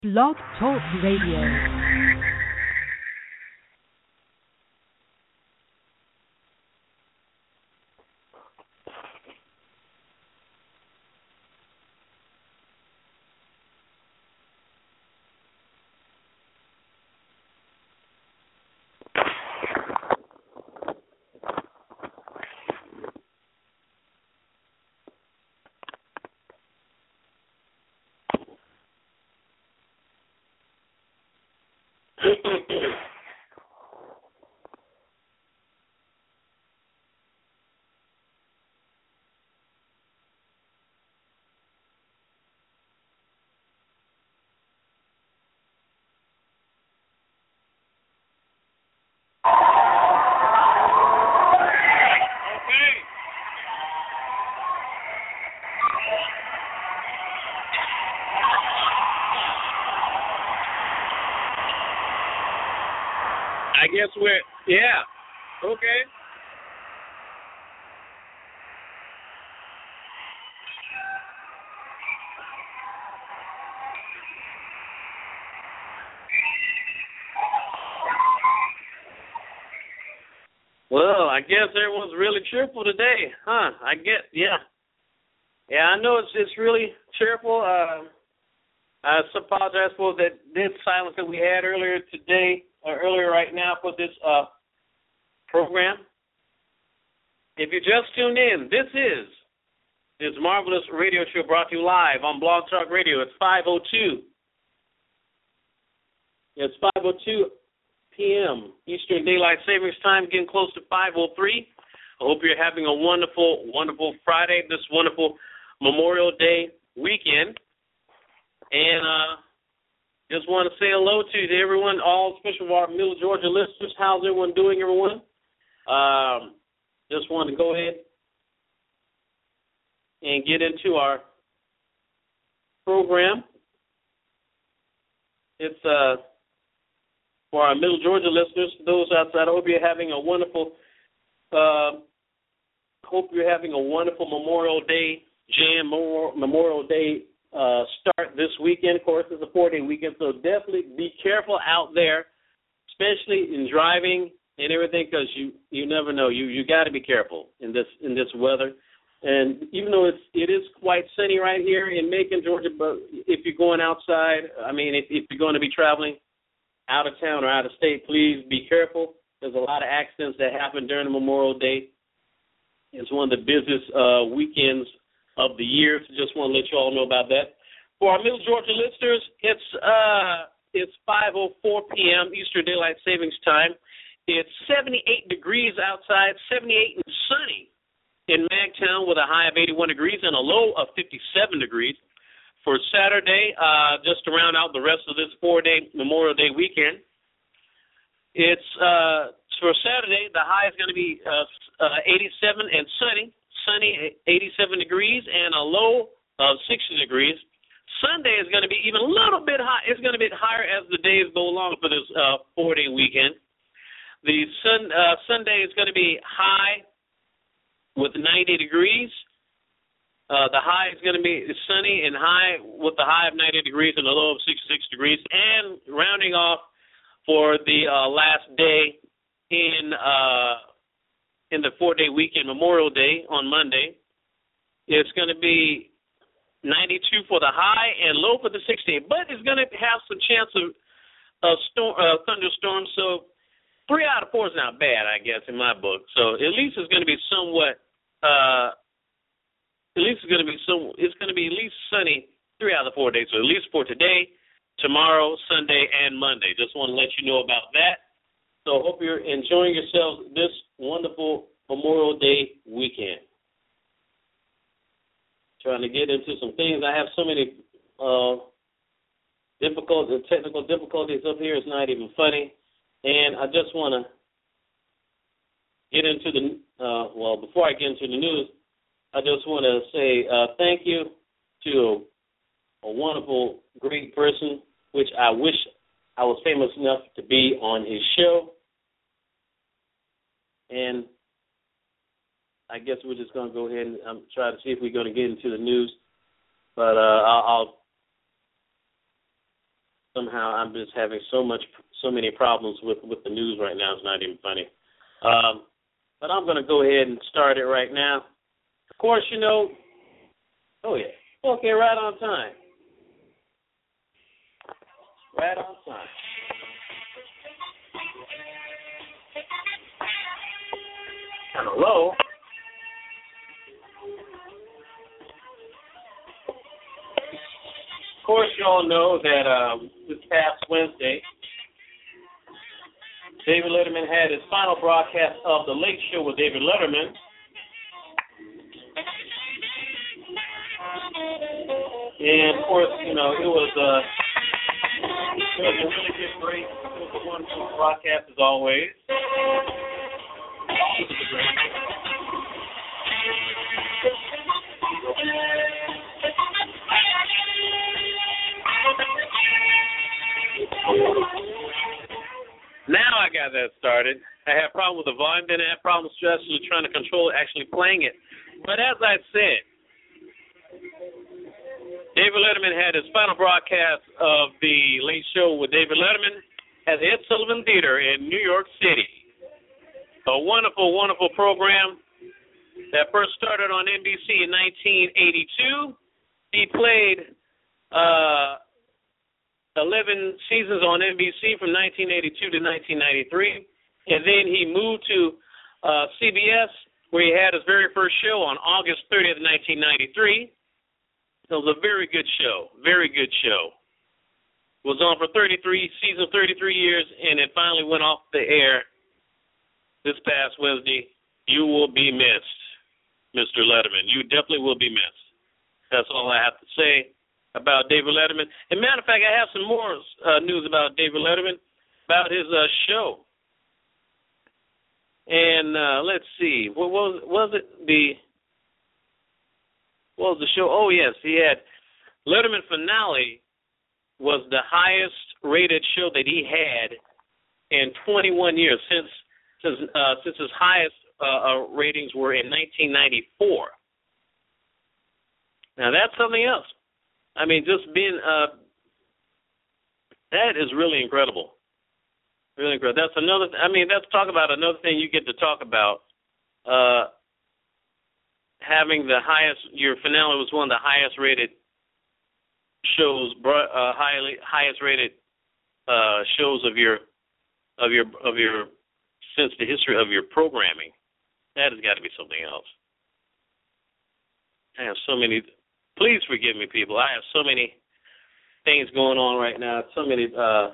Blog Talk Radio. I guess okay. Well, I guess everyone's really cheerful today, huh? Yeah, I know it's really cheerful. I apologize for that dead silence that we had earlier today, or earlier right now for this program. If you just tuned in, this is this marvelous radio show brought to you live on Blog Talk Radio. It's 5:02. It's 5:02 p.m. Eastern Daylight Savings Time, getting close to 5:03. I hope you're having a wonderful, wonderful Friday, this wonderful Memorial Day weekend. And just want to say hello to everyone, all especially our Middle Georgia listeners. How's everyone doing, everyone? Just wanted to go ahead and get into our program. It's for our Middle Georgia listeners, those outside. I hope you're having a wonderful Memorial Day jam, Memorial Day start this weekend. Of course, it's a 4-day weekend, so definitely be careful out there, especially in driving and everything, because you never know. You got to be careful in this weather. And even though it is quite sunny right here in Macon, Georgia, but if you're going outside, if you're going to be traveling out of town or out of state, please be careful. There's a lot of accidents that happen during the Memorial Day. It's one of the busiest weekends of the year, so just want to let you all know about that. For our Middle Georgia listeners, it's 5:04 p.m. Eastern Daylight Savings Time. It's 78 degrees outside, 78 and sunny in Magtown with a high of 81 degrees and a low of 57 degrees. For Saturday, just to round out the rest of this 4-day Memorial Day weekend, it's for Saturday, the high is going to be 87 and sunny, 87 degrees, and a low of 60 degrees. Sunday is going to be even a little bit high. It's going to be higher as the days go along for this 4-day weekend. The Sunday is going to be high with 90 degrees. The high is going to be sunny and high with the high of 90 degrees and a low of 66 degrees. And rounding off for the last day in the 4-day weekend, Memorial Day on Monday, it's going to be 92 for the high and low for the 60. But it's going to have some chance of thunderstorms. So 3 out of 4 is not bad, I guess, in my book. So at least it's going to be somewhat. It's going to be at least sunny 3 out of the 4 days. So at least for today, tomorrow, Sunday, and Monday. Just want to let you know about that. So I hope you're enjoying yourselves this wonderful Memorial Day weekend. Trying to get into some things. I have so many technical difficulties up here. It's not even funny. And I just want to get into before I get into the news, I just want to say thank you to a wonderful, great person, which I wish I was famous enough to be on his show. And I guess we're just going to go ahead and try to see if we're going to get into the news. But I'll Somehow I'm just having so many problems with the news right now. It's not even funny. But I'm going to go ahead and start it right now. Of course, oh yeah, okay, right on time. Right on time. Kind of low. Of course, you all know that this past Wednesday, David Letterman had his final broadcast of The Late Show with David Letterman. And, of course, it was a really good break. It was a wonderful broadcast, as always. Now I got that started. I had a problem with the volume, then I had problems actually trying to control actually playing it. But as I said, David Letterman had his final broadcast of The Late Show with David Letterman at the Ed Sullivan Theater in New York City. A wonderful, wonderful program that first started on NBC in 1982. He played 11 seasons on NBC from 1982 to 1993. And then he moved to CBS, where he had his very first show on August 30th, 1993. It was a very good show, very good show. It was on for 33 years, and it finally went off the air this past Wednesday. You will be missed, Mr. Letterman. You definitely will be missed. That's all I have to say about David Letterman. As a matter of fact, I have some more news about David Letterman, about his show. And let's see, what was the show? Oh, yes, he had Letterman Finale was the highest rated show that he had in 21 years, since his highest ratings were in 1994. Now, that's something else. I mean, just being, that is really incredible. Really incredible. That's another, let's talk about another thing you get to talk about. Having the highest, your finale was one of the highest rated shows, highest rated shows of your since the history of your programming. That has got to be something else. I have so many. Please forgive me, people. I have so many things going on right now. So many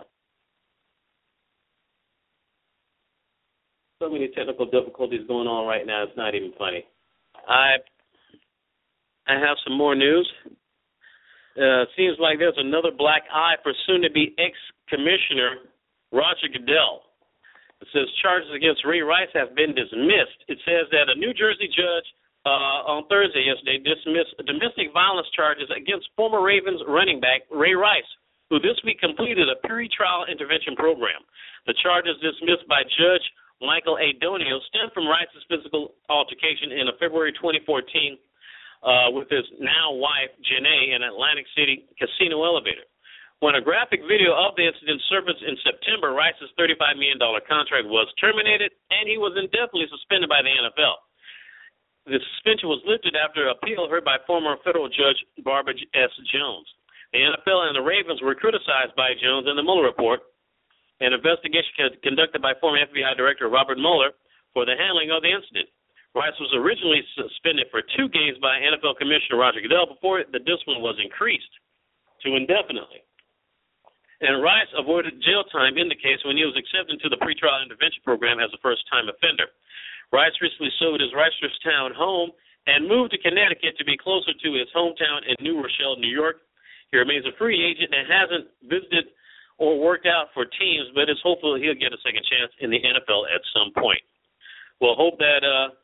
technical difficulties going on right now. It's not even funny. I have some more news. Seems like there's another black eye for soon-to-be ex-commissioner Roger Goodell. It says charges against Ray Rice have been dismissed. It says that a New Jersey judge on Thursday yesterday dismissed domestic violence charges against former Ravens running back Ray Rice, who this week completed a pre-trial intervention program. The charges dismissed by Judge Michael A. Donio stemmed from Rice's physical altercation in a February 2014 with his now wife, Janae, in Atlantic City casino elevator. When a graphic video of the incident surfaced in September, Rice's $35 million contract was terminated, and he was indefinitely suspended by the NFL. The suspension was lifted after an appeal heard by former federal judge Barbara S. Jones. The NFL and the Ravens were criticized by Jones in the Mueller report, an investigation conducted by former FBI Director Robert Mueller for the handling of the incident. Rice was originally suspended for 2 games by NFL Commissioner Roger Goodell before the discipline was increased to indefinitely. And Rice avoided jail time in the case when he was accepted into the pretrial intervention program as a first-time offender. Rice recently sold his Reisterstown home and moved to Connecticut to be closer to his hometown in New Rochelle, New York. He remains a free agent and hasn't visited or worked out for teams, but it's hopeful he'll get a second chance in the NFL at some point. We'll hope that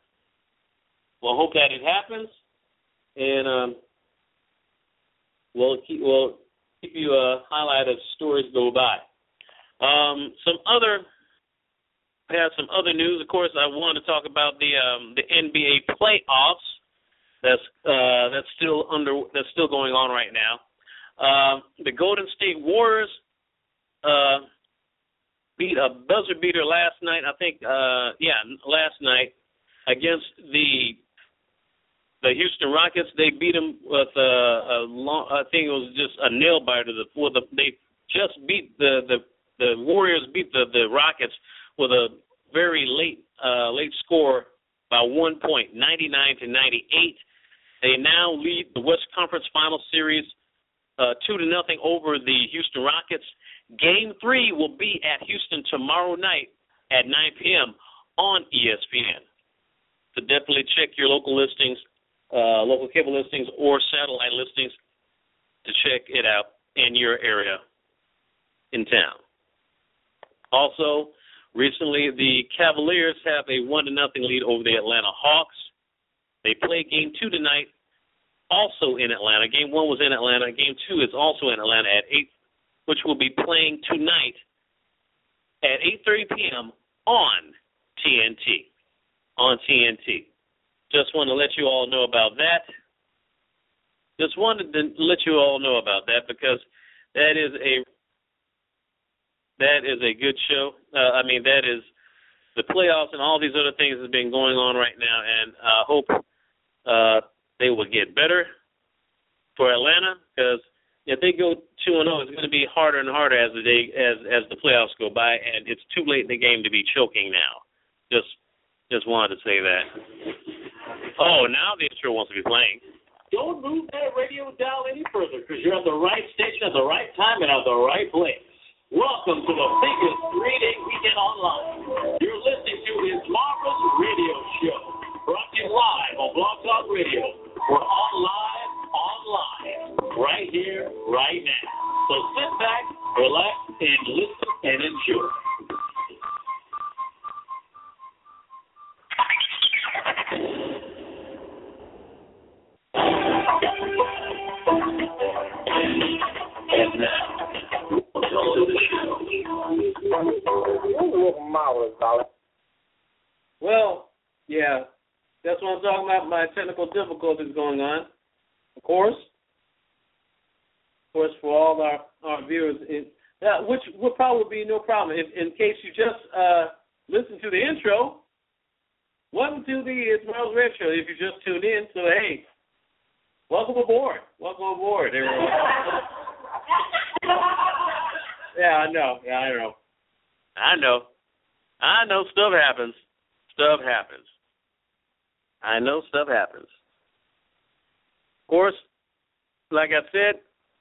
it happens, and we'll keep you highlight as stories go by. I have some other news. Of course, I want to talk about the NBA playoffs. That's still going on right now. The Golden State Warriors beat a buzzer beater last night. I think, last night against the Houston Rockets. They beat them with I think it was just a nail biter. They just beat the Warriors beat the Rockets with a very late score by 1 point, 99-98. They now lead the West Conference Final Series 2-0 over the Houston Rockets. Game 3 will be at Houston tomorrow night at 9 p.m. on ESPN. So definitely check your local listings, local cable listings or satellite listings to check it out in your area in town. Also, recently the Cavaliers have a 1-0 lead over the Atlanta Hawks. They play Game 2 tonight, also in Atlanta. Game 1 was in Atlanta. Game 2 is also in Atlanta at 8, which will be playing tonight at 8:30 p.m. on TNT. Just want to let you all know about that. Just wanted to let you all know about that because that is a good show. That is the playoffs and all these other things that have been going on right now, and I hope they will get better for Atlanta because if they go 2-0, it's going to be harder and harder as the playoffs go by, and it's too late in the game to be choking now. Just wanted to say that. Oh, now the intro wants to be playing. Don't move that radio dial any further because you're at the right station at the right time and at the right place. Welcome to the biggest 3-day weekend online. You're listening to his marvelous radio show, brought to you live on Blog Talk Radio. We're online, right here, right now. So sit back, relax, and listen and enjoy. And now, to the show. Marvelous, Dolly. Well, yeah, that's what I'm talking about. My technical difficulties going on. Of course, for all our viewers, which would probably be no problem. In case you just listen to the intro, welcome to the It's Miles Red Show. If you just tuned in, so hey, welcome aboard. Welcome aboard, everyone. Yeah, I know. Stuff happens. I know stuff happens. Of course, like I said,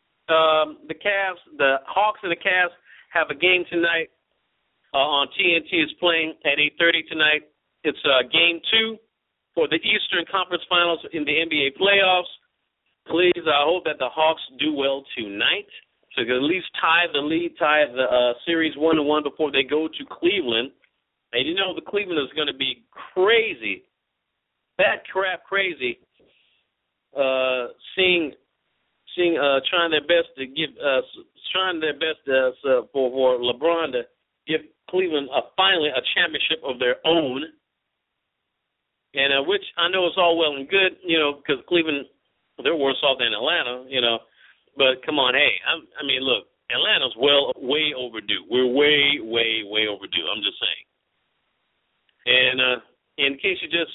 the Hawks and the Cavs have a game tonight on TNT. It's playing at 8:30 tonight. It's Game 2 for the Eastern Conference Finals in the NBA playoffs. Please, I hope that the Hawks do well tonight, so they can at least tie the series 1-1 before they go to Cleveland. And you know the Cleveland is going to be crazy, crazy, trying their best for LeBron to give Cleveland finally a championship of their own, and which I know is all well and good, because Cleveland, they're worse off than Atlanta, But come on, hey, I mean, look, Atlanta's way overdue. We're way overdue. I'm just saying. And in case you just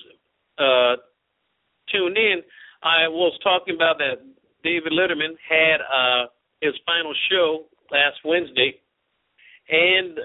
tuned in, I was talking about that David Letterman had his final show last Wednesday, and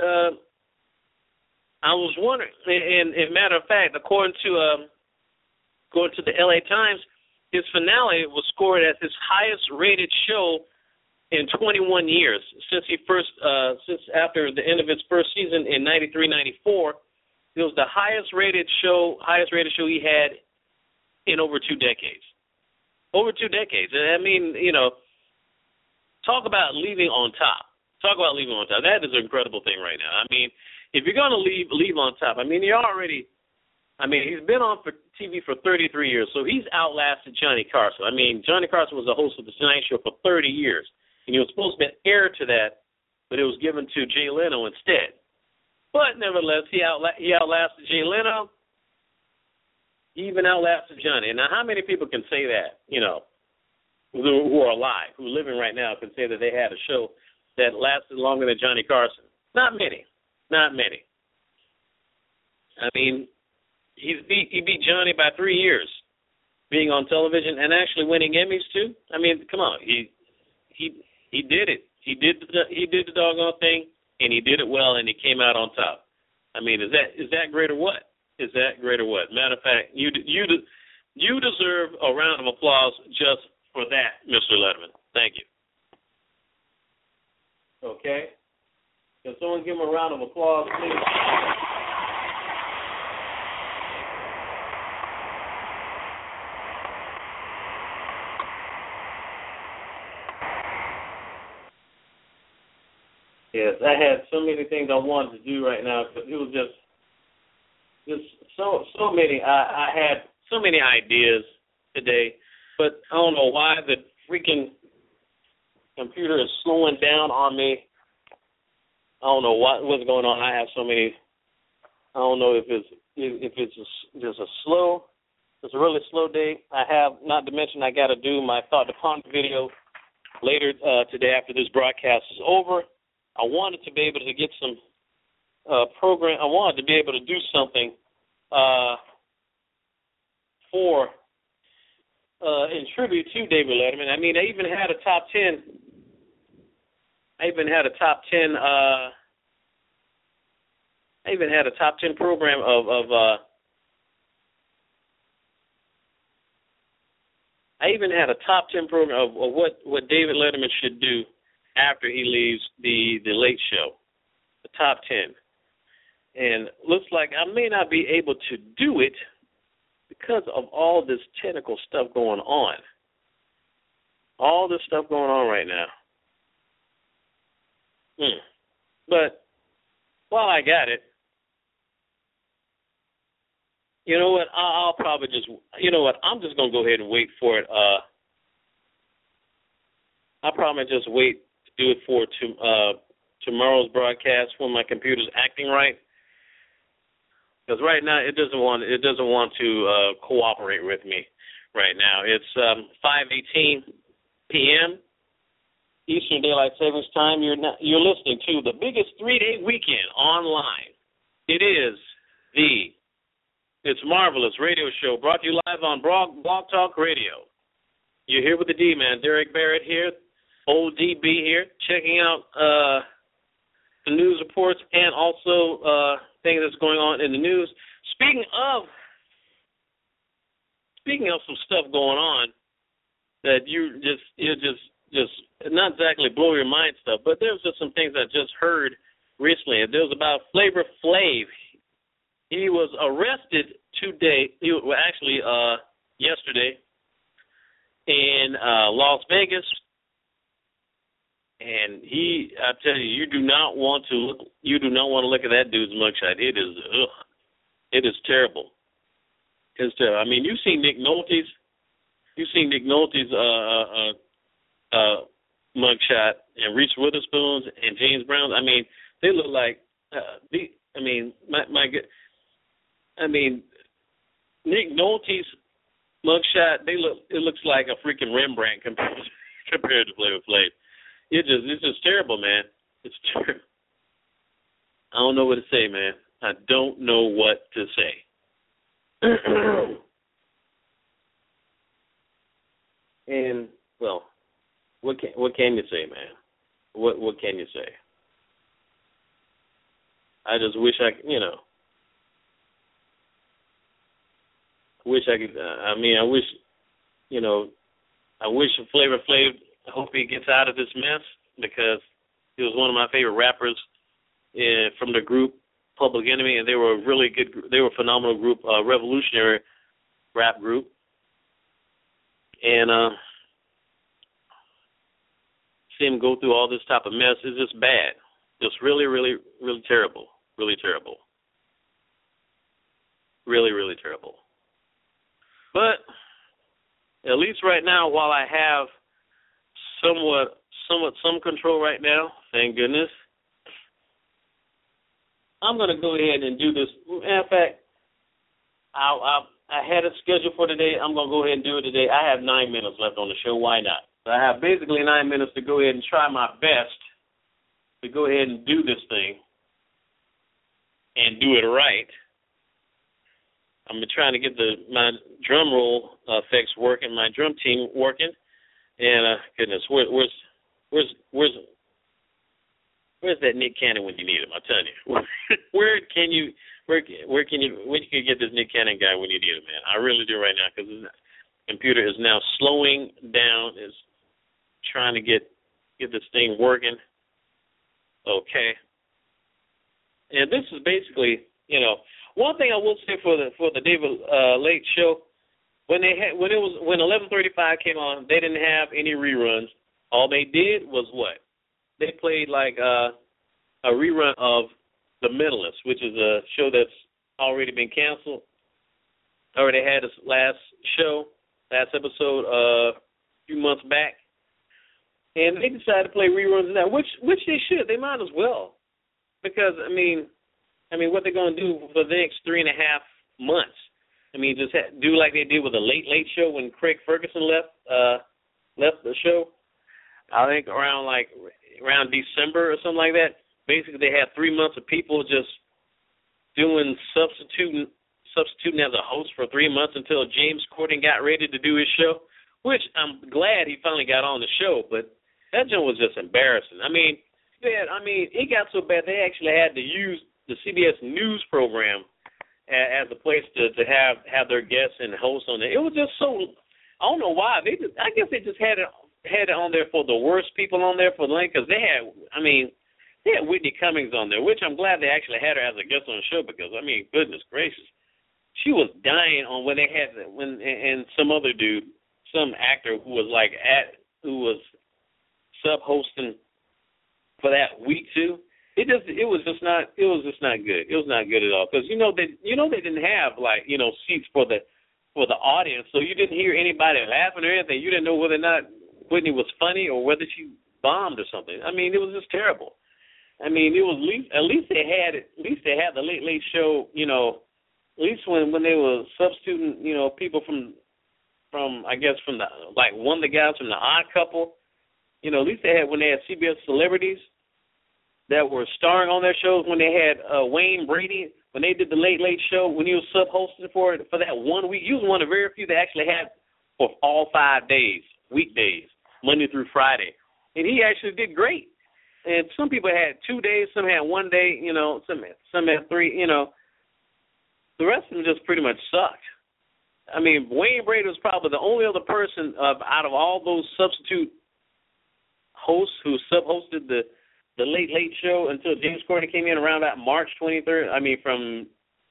I was wondering. And matter of fact, according to the LA Times, his finale was scored as his highest-rated show in 21 years since after the end of its first season in 93-94. It was the highest-rated show he had in over 2 decades. Over 2 decades. I mean, talk about leaving on top. That is an incredible thing right now. I mean, if you're going to leave on top, he's been on for TV for 33 years, so he's outlasted Johnny Carson. I mean, Johnny Carson was the host of the Tonight Show for 30 years, and he was supposed to be an heir to that, but it was given to Jay Leno instead. But nevertheless, he outlasted Jay Leno. He even outlasted Johnny. And now, how many people can say that, who are alive, who are living right now, can say that they had a show that lasted longer than Johnny Carson? Not many. Not many. I mean, he beat Johnny by 3 years, being on television and actually winning Emmys too. I mean, come on, he did it. He did the doggone thing, and he did it well, and he came out on top. I mean, is that great or what? Is that great or what? Matter of fact, you deserve a round of applause just for that, Mr. Letterman. Thank you. Okay. Can someone give him a round of applause, please? Yes, I had so many things I wanted to do right now, but it was just so many. I had so many ideas today, but I don't know why the freaking computer is slowing down on me. I don't know what's going on. I have so many. I don't know if it's just a really slow day. I have, not to mention, I got to do my Thought to Ponder video later today after this broadcast is over. I wanted to be able to get some program. I wanted to be able to do something for in tribute to David Letterman. I mean, I even had a top 10. I even had a top 10 program of I even had a top 10 program of what David Letterman should do after he leaves the Late Show, the top 10. And looks like I may not be able to do it because of all this technical stuff going on. All this stuff going on right now. But while I got it, you know what? I'll probably just, you know what? I'm just going to go ahead and wait for it. I'll probably just wait to do it for tomorrow's broadcast when my computer's acting right. Because right now it doesn't want to cooperate with me right now. It's 5:18 p.m. Eastern Daylight Savings Time. You're listening to the biggest 3-day weekend online. It's Marvelous Radio Show, brought to you live on Blog Talk Radio. You're here with the D-Man, Derek Barrett here, old DB here, checking out the news reports and also things that's going on in the news. Speaking of some stuff going on that you just not exactly blow your mind stuff, but there's just some things I just heard recently. There was about Flavor Flav. He was arrested yesterday in Las Vegas, and I tell you, you do not want to look at that dude's mugshot. It is terrible. It's terrible. I mean, you've seen Nick Nolte's mugshot and Reese Witherspoon's and James Brown's. I mean, they look like Nick Nolte's mugshot. It looks like a freaking Rembrandt compared to Flavor Flav. It's just terrible, man. It's terrible. I don't know what to say, man. I don't know what to say. And well, what can you say, man? What can you say? I just wish I could, I wish Flavor Flav, I hope he gets out of this mess, because he was one of my favorite rappers from the group Public Enemy, and they were a really good, they were a phenomenal group, revolutionary rap group. And see him go through all this type of mess is just bad. Just really, really, really terrible. Really terrible. Really, really terrible. But at least right now, while I have somewhat some control right now, thank goodness, I'm going to go ahead and do this. In fact, I had it scheduled for today. I'm going to go ahead and do it today. I have 9 minutes left on the show. Why not? So I have basically 9 minutes to go ahead and try my best to go ahead and do this thing and do it right. I'm trying to get my drum roll effects working, my drum team working, and goodness, where's that Nick Cannon when you need him? I'm telling you, where can you get this Nick Cannon guy when you need him, man? I really do right now, because the computer is now slowing down, is trying to get this thing working. Okay, and this is basically, one thing I will say for the David Late Show, when 11:35 came on, they didn't have any reruns. All they did was what? They played like a rerun of The Mentalist, which is a show that's already been canceled. Already had its last episode a few months back, and they decided to play reruns of that, which they should. They might as well, because I mean, what they're going to do for the next 3.5 months? Just do like they did with the Late Show when Craig Ferguson left the show. I think around December or something like that. Basically, they had 3 months of people just doing substituting as a host for 3 months until James Corden got ready to do his show, which I'm glad he finally got on the show. But that joint was just embarrassing. It got so bad they actually had to use the CBS News program as a place to have their guests and hosts on there. It was just so, I don't know why. I guess they just had it on there for the worst people on there for the link, because they had Whitney Cummings on there, which I'm glad they actually had her as a guest on the show, because, goodness gracious. She was dying on when they had, and some other dude, some actor who was sub-hosting for that week too. It was just not good. It was not good at all, because they didn't have seats for the audience, so you didn't hear anybody laughing or anything. You didn't know whether or not Whitney was funny or whether she bombed or something. It was just terrible. It was at least they had the Late Show. At least when they were substituting people from one of the guys from the Odd Couple. At least they had, when they had CBS celebrities that were starring on their shows, when they had Wayne Brady, when they did the Late Show, when he was sub-hosting for that 1 week. He was one of the very few that actually had for all 5 days, weekdays, Monday through Friday. And he actually did great. And some people had 2 days, some had 1 day, some had 3, The rest of them just pretty much sucked. Wayne Brady was probably the only other person out of all those substitute hosts who sub-hosted the Late Show until James Corden came in around about March 23rd. From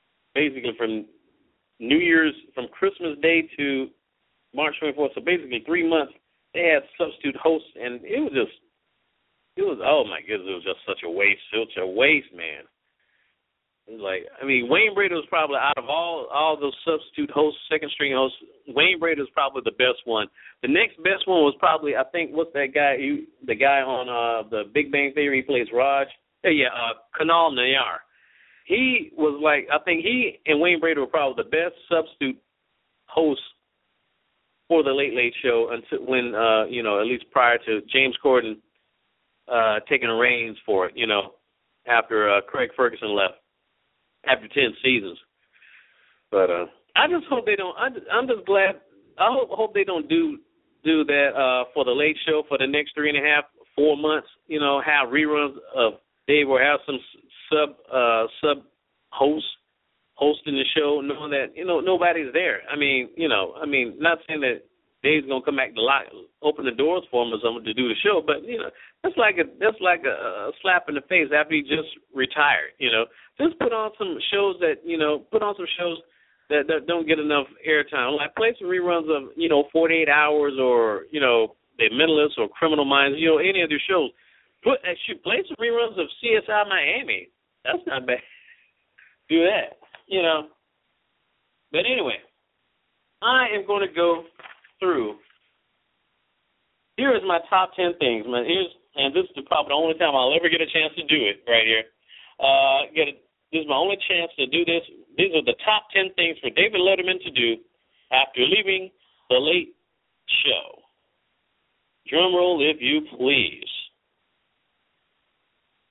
New Year's, from Christmas Day to March 24th. So basically 3 months they had substitute hosts, and it was oh my goodness, it was just such a waste. Such a waste, man. It was Wayne Brady was probably, out of all those substitute hosts, second string hosts, Wayne Brady was probably the best one. The next best one was probably, I think, what's that guy? The guy on the Big Bang Theory, he plays Raj. Kunal Nayyar. He was I think he and Wayne Brady were probably the best substitute hosts for the Late Show until when at least prior to James Corden taking the reins for it. After Craig Ferguson left. After 10 seasons. But I just hope they don't. I'm just glad. I hope they don't do that for the Late Show for the next 3.5, 4 months. Have reruns of Dave, or have some sub hosts hosting the show, knowing that nobody's there. Not saying that Dave's gonna come back to open the doors for him or something to do the show, but that's like a slap in the face after he just retired. Just put on some shows that that don't get enough airtime. Like play some reruns of 48 Hours or The Mentalist or Criminal Minds. Any of their shows. Play some reruns of CSI Miami. That's not bad. Do that. But anyway, I am going to go through. Here is my top 10 things, man. And this is probably the only time I'll ever get a chance to do it right here. This is my only chance to do this. These are the top 10 things for David Letterman to do after leaving the Late Show. Drum roll, if you please.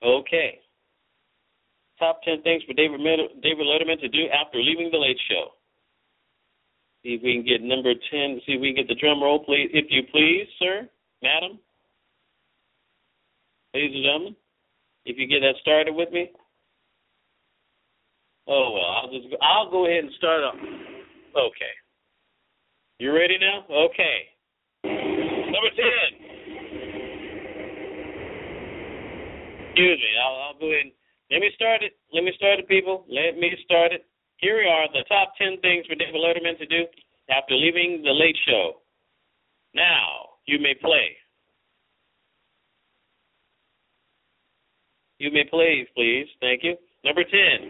Okay. Top 10 things for David Letterman to do after leaving The Late Show. See if we can get number 10. See if we can get the drum roll, please, if you please, sir, madam, ladies and gentlemen. If you get that started with me. Oh well, I'll go ahead and start off. Okay. You ready now? Okay. Number 10. Excuse me. I'll go ahead and let me start it. People. Let me start it. Here we are, the top 10 things for David Letterman to do after leaving The Late Show. Now, you may play. You may play, please. Thank you. Number 10.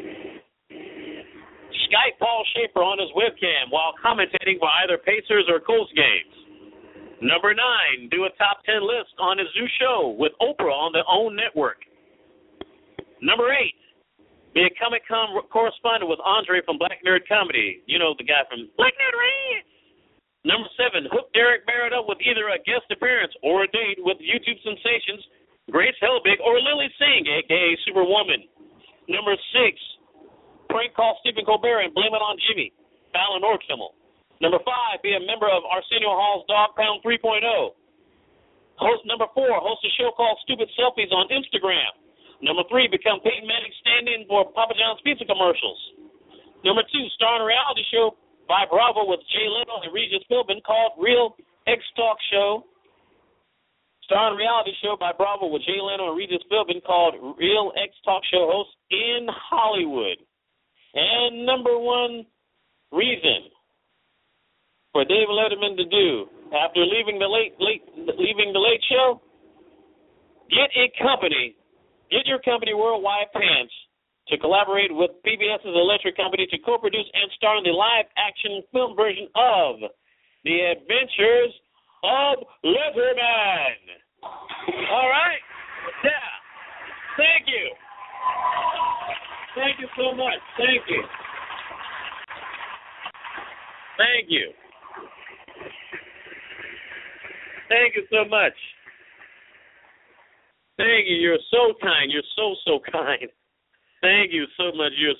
Skype Paul Schaefer on his webcam while commentating for either Pacers or Colts games. Number 9. Do a top 10 list on his new show with Oprah on the OWN network. Number 8. Be a Comic-Con correspondent with Andre from Black Nerd Comedy. You know the guy from Black Nerd Ranch. Number 7. Hook Derek Barrett up with either a guest appearance or a date with YouTube sensations Grace Helbig or Lily Singh, a.k.a. Superwoman. Number 6. Prank call Stephen Colbert and blame it on Jimmy, Fallon or Kimmel. Number 5. Be a member of Arsenio Hall's Dog Pound 3.0. Number 4. Host a show called Stupid Selfies on Instagram. Number 3, become Peyton Manning's stand-in for Papa John's pizza commercials. Number 2, star in a reality show by Bravo with Jay Leno and Regis Philbin called Real X Talk Show. Star in a reality show by Bravo with Jay Leno and Regis Philbin called Real X Talk Show host in Hollywood. And number 1 reason for David Letterman to do after leaving the late show, get your company Worldwide Pants to collaborate with PBS's Electric Company to co-produce and star in the live-action film version of The Adventures of Letterman. All right? Yeah. Thank you. Thank you so much. Thank you. Thank you. Thank you so much. Thank you. You're so kind. You're so kind. Thank you so much. You're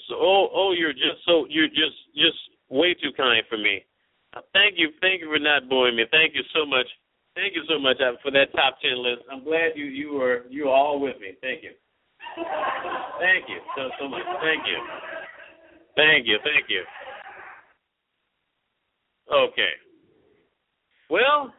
just way too kind for me. Thank you for not booing me. Thank you so much. Thank you so much for that top 10 list. I'm glad you were all with me. Thank you. Thank you so much. Thank you. Okay. Well,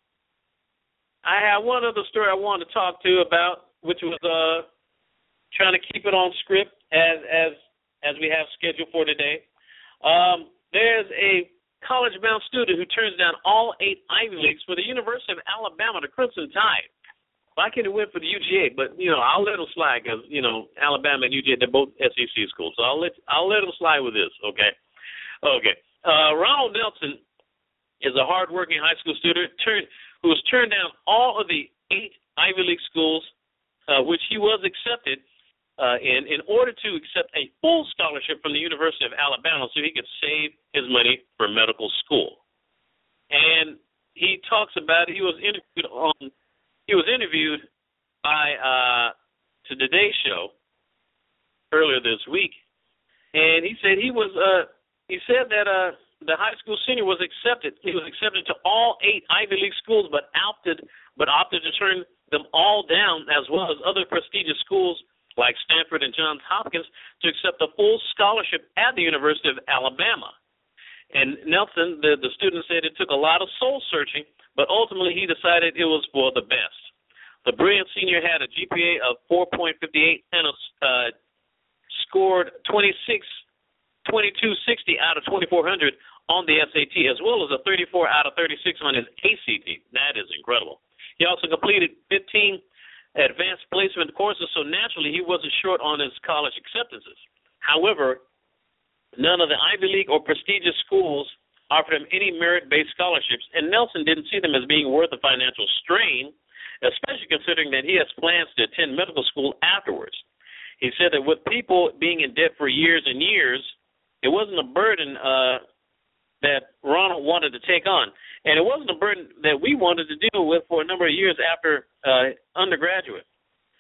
I have one other story I wanted to talk to you about, which was trying to keep it on script as we have scheduled for today. There's a college-bound student who turns down all 8 Ivy Leagues for the University of Alabama, the Crimson Tide. Well, I can't win for the UGA, but I'll let them slide because Alabama and UGA, they're both SEC schools, so I'll let them slide with this. Okay. Ronald Nelson is a hard-working high school student who was turned down all of the 8 Ivy League schools, which he was accepted in order to accept a full scholarship from the University of Alabama so he could save his money for medical school. And he talks about it. He was interviewed by to Today Show earlier this week, and he said that the high school senior was accepted. He was accepted to all 8 Ivy League schools, but opted to turn them all down, as well as other prestigious schools like Stanford and Johns Hopkins, to accept a full scholarship at the University of Alabama. And Nelson, the student, said it took a lot of soul searching, but ultimately he decided it was for the best. The brilliant senior had a GPA of 4.58 and scored 2260 out of 2400 on the SAT, as well as a 34 out of 36 on his ACT. That is incredible. He also completed 15 advanced placement courses, so naturally he wasn't short on his college acceptances. However, none of the Ivy League or prestigious schools offered him any merit-based scholarships, and Nelson didn't see them as being worth the financial strain, especially considering that he has plans to attend medical school afterwards. He said that with people being in debt for years and years, it wasn't a burden that Ronald wanted to take on. And it wasn't a burden that we wanted to deal with for a number of years after undergraduate.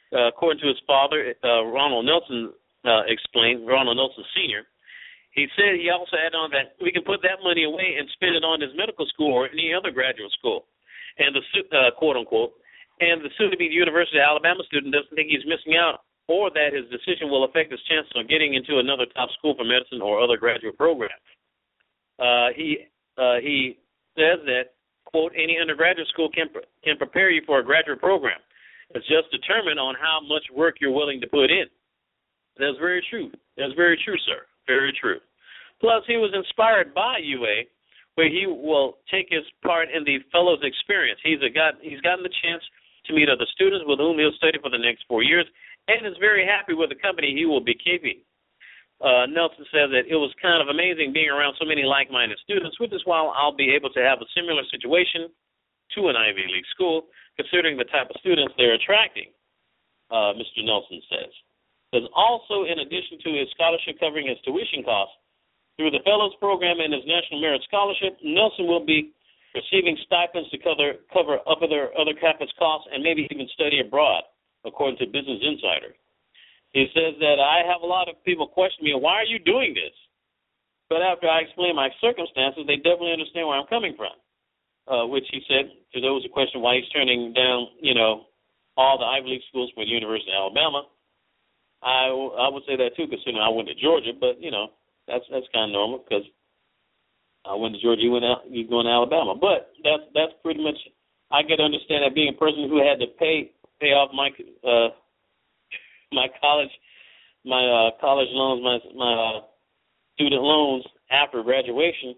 according to his father, Ronald Nelson explained, Ronald Nelson Sr., he said he also added on that we can put that money away and spend it on his medical school or any other graduate school, and the quote unquote, and the soon-to-be University of Alabama student doesn't think he's missing out, or that his decision will affect his chances of getting into another top school for medicine or other graduate program. He says that, quote, any undergraduate school can prepare you for a graduate program. It's just determined on how much work you're willing to put in. That's very true. That's very true, sir. Very true. Plus, he was inspired by UA, where he will take his part in the fellows experience. He's gotten the chance to meet other students with whom he'll study for the next 4 years, and is very happy with the company he will be keeping. Nelson said that it was kind of amazing being around so many like-minded students, which is why I'll be able to have a similar situation to an Ivy League school, considering the type of students they're attracting, Mr. Nelson says. There's also, in addition to his scholarship covering his tuition costs, through the Fellows Program and his National Merit Scholarship, Nelson will be receiving stipends to cover other campus costs and maybe even study abroad, according to Business Insider. He says that I have a lot of people question me, why are you doing this? But after I explain my circumstances, they definitely understand where I'm coming from, which he said, because there was a question why he's turning down, all the Ivy League schools for the University of Alabama. I would say that too, considering I went to Georgia, but that's kind of normal because I went to Georgia, you going to Alabama. But that's pretty much. I get to understand that being a person who had to pay off my college loans, my student loans after graduation.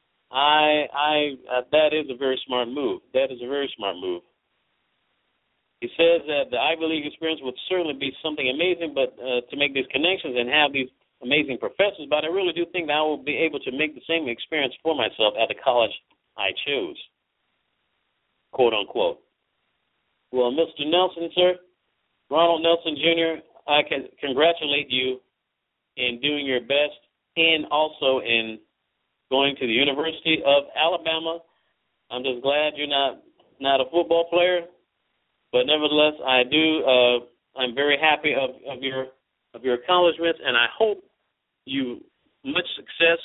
That is a very smart move. That is a very smart move. He says that the Ivy League experience would certainly be something amazing, but to make these connections and have these amazing professors, but I really do think that I will be able to make the same experience for myself at the college I chose, quote, unquote. Well, Mr. Nelson, sir, Ronald Nelson, Jr., I can congratulate you in doing your best and also in going to the University of Alabama. I'm just glad you're not a football player. But nevertheless, I'm very happy of your accomplishments, and I hope you much success.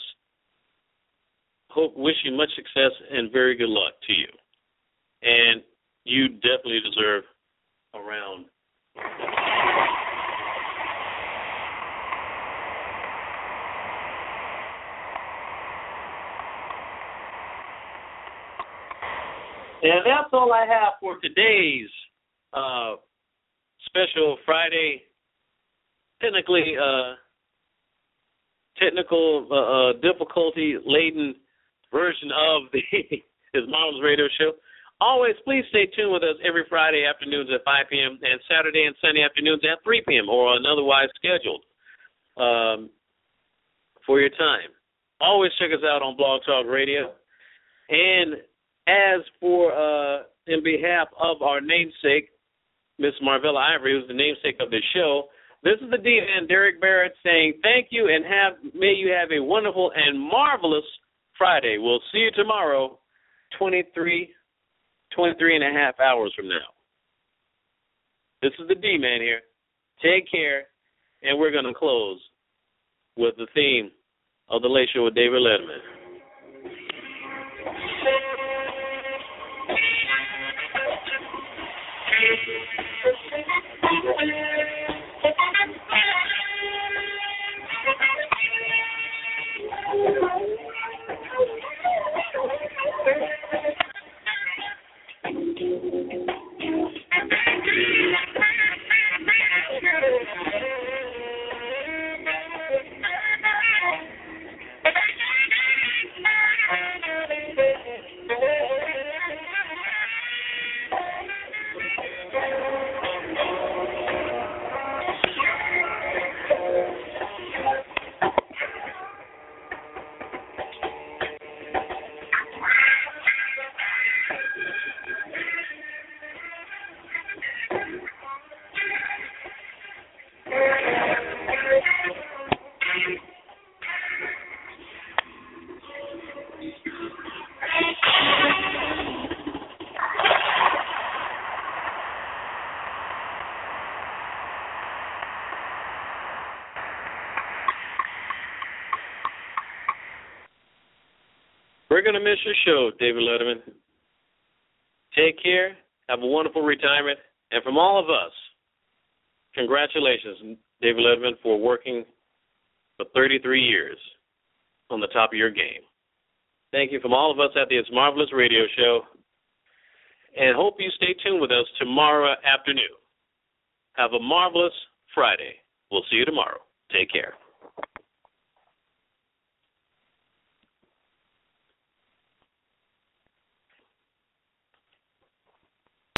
Wish you much success and very good luck to you. And you definitely deserve a round. And that's all I have for today's special Friday, technical difficulty-laden version of his Marvelous Radio Show. Always, please stay tuned with us every Friday afternoons at 5 p.m. and Saturday and Sunday afternoons at 3 p.m. or otherwise scheduled for your time. Always check us out on Blog Talk Radio. And as for, in behalf of our namesake, Miss Marvella Ivory, who's the namesake of this show, this is the D-Man, Derek Barrett, saying thank you and may you have a wonderful and marvelous Friday. We'll see you tomorrow, 23 and a half hours from now. This is the D-Man here. Take care, and we're going to close with the theme of The Late Show with David Letterman. We're going to miss your show, David Letterman. Take care. Have a wonderful retirement. And from all of us, congratulations, David Letterman, for working for 33 years on the top of your game. Thank you from all of us at the It's Marvelous Radio Show. And hope you stay tuned with us tomorrow afternoon. Have a marvelous Friday. We'll see you tomorrow. Take care.